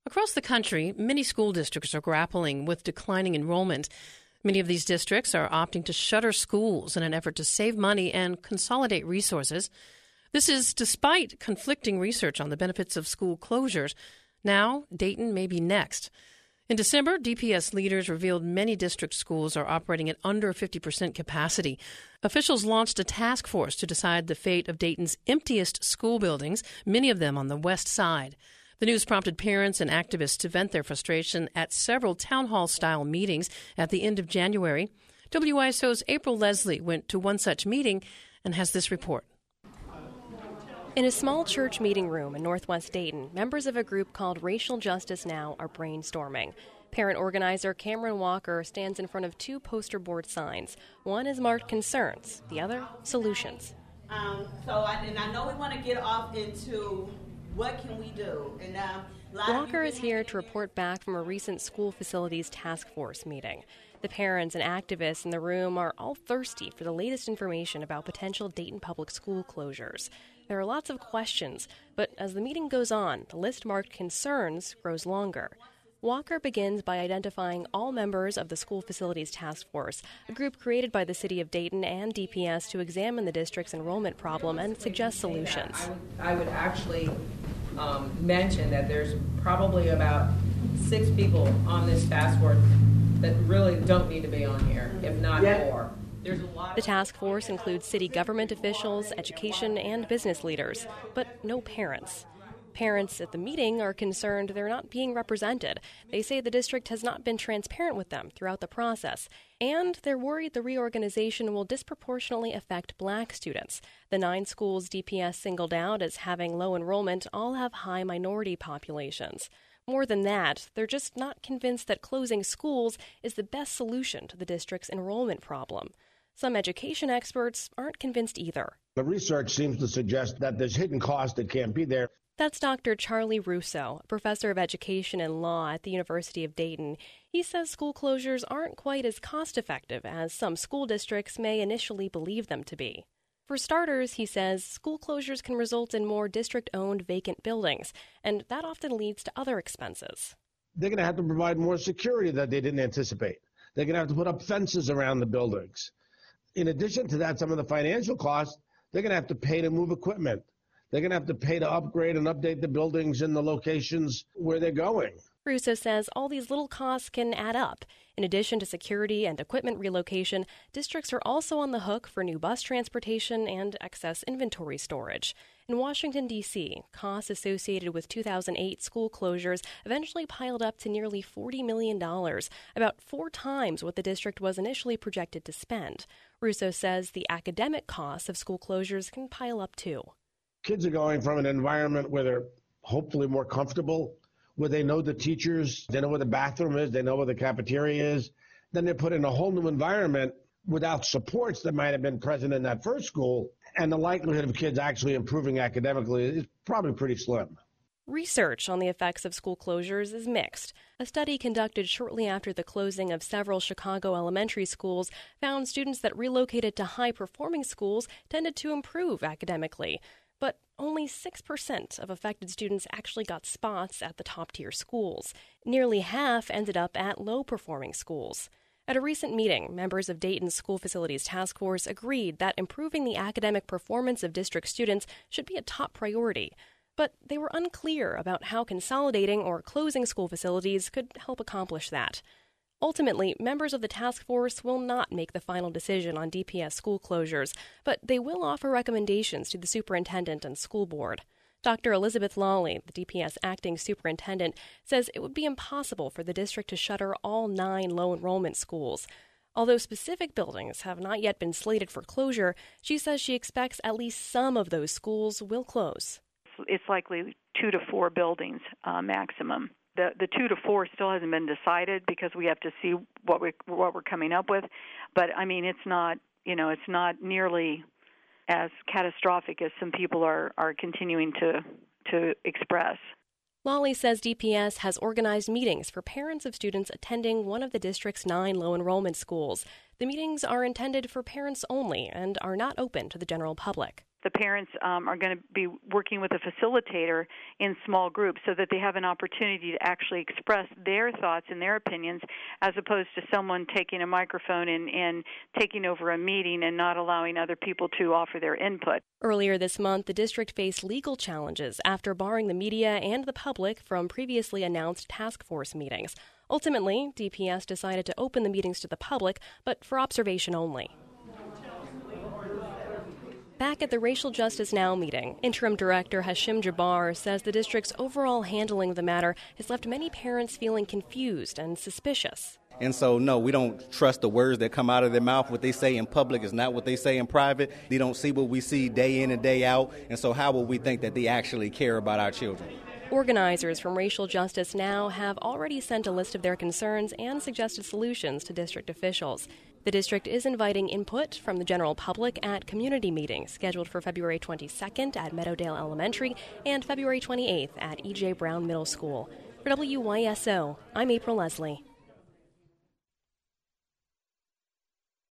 Across the country, many school districts are grappling with declining enrollment. Many of these districts are opting to shutter schools in an effort to save money and consolidate resources. This is despite conflicting research on the benefits of school closures. Now, Dayton may be next. In December, DPS leaders revealed many district schools are operating at under 50% capacity. Officials launched a task force to decide the fate of Dayton's emptiest school buildings, many of them on the west side. The news prompted parents and activists to vent their frustration at several town hall-style meetings at the end of January. WISO's April Leslie went to one such meeting and has this report. In a small church meeting room in northwest Dayton, members of a group called Racial Justice Now are brainstorming. Parent organizer Cameron Walker stands in front of two poster board signs. One is marked Concerns, the other, Solutions. I know we want to get off into what can we do. Walker is here to report back from a recent school facilities task force meeting. The parents and activists in the room are all thirsty for the latest information about potential Dayton public school closures. There are lots of questions, but as the meeting goes on, the list marked Concerns grows longer. Walker begins by identifying all members of the School Facilities Task Force, a group created by the City of Dayton and DPS to examine the district's enrollment problem and suggest solutions. I would actually mention that there's probably about 6 people on this task force that really don't need to be on here, if not more. The task force includes city government officials, education, and business leaders, but no parents. Parents at the meeting are concerned they're not being represented. They say the district has not been transparent with them throughout the process, and they're worried the reorganization will disproportionately affect black students. The 9 schools DPS singled out as having low enrollment all have high minority populations. More than that, they're just not convinced that closing schools is the best solution to the district's enrollment problem. Some education experts aren't convinced either. The research seems to suggest that there's hidden cost that can't be there. That's Dr. Charlie Russo, a professor of education and law at the University of Dayton. He says school closures aren't quite as cost-effective as some school districts may initially believe them to be. For starters, he says, school closures can result in more district-owned vacant buildings, and that often leads to other expenses. They're going to have to provide more security that they didn't anticipate. They're going to have to put up fences around the buildings. In addition to that, some of the financial costs, they're going to have to pay to move equipment. They're going to have to pay to upgrade and update the buildings in the locations where they're going. Russo says all these little costs can add up. In addition to security and equipment relocation, districts are also on the hook for new bus transportation and excess inventory storage. In Washington, D.C., costs associated with 2008 school closures eventually piled up to nearly $40 million, about 4 times what the district was initially projected to spend. Russo says the academic costs of school closures can pile up too. Kids are going from an environment where they're hopefully more comfortable, where they know the teachers, they know where the bathroom is, they know where the cafeteria is. Then they're put in a whole new environment without supports that might have been present in that first school, and the likelihood of kids actually improving academically is probably pretty slim. Research on the effects of school closures is mixed. A study conducted shortly after the closing of several Chicago elementary schools found students that relocated to high-performing schools tended to improve academically. But only 6% of affected students actually got spots at the top-tier schools. Nearly half ended up at low-performing schools. At a recent meeting, members of Dayton's School Facilities Task Force agreed that improving the academic performance of district students should be a top priority. But they were unclear about how consolidating or closing school facilities could help accomplish that. Ultimately, members of the task force will not make the final decision on DPS school closures, but they will offer recommendations to the superintendent and school board. Dr. Elizabeth Lawley, the DPS acting superintendent, says it would be impossible for the district to shutter all 9 low-enrollment schools. Although specific buildings have not yet been slated for closure, she says she expects at least some of those schools will close. It's likely 2 to 4 buildings maximum. The 2 to 4 still hasn't been decided because we have to see what we're coming up with. But I mean, it's not nearly as catastrophic as some people are continuing to express. Lawley says DPS has organized meetings for parents of students attending one of the district's 9 low-enrollment schools. The meetings are intended for parents only and are not open to the general public. the parents are going to be working with a facilitator in small groups so that they have an opportunity to actually express their thoughts and their opinions, as opposed to someone taking a microphone and taking over a meeting and not allowing other people to offer their input. Earlier this month, the district faced legal challenges after barring the media and the public from previously announced task force meetings. Ultimately, DPS decided to open the meetings to the public, but for observation only. Back at the Racial Justice Now meeting, Interim Director Hashim Jabbar says the district's overall handling of the matter has left many parents feeling confused and suspicious. And so, no, we don't trust the words that come out of their mouth. What they say in public is not what they say in private. They don't see what we see day in and day out. And so how will we think that they actually care about our children? Organizers from Racial Justice Now have already sent a list of their concerns and suggested solutions to district officials. The district is inviting input from the general public at community meetings scheduled for February 22nd at Meadowdale Elementary and February 28th at E.J. Brown Middle School. For WYSO, I'm April Leslie.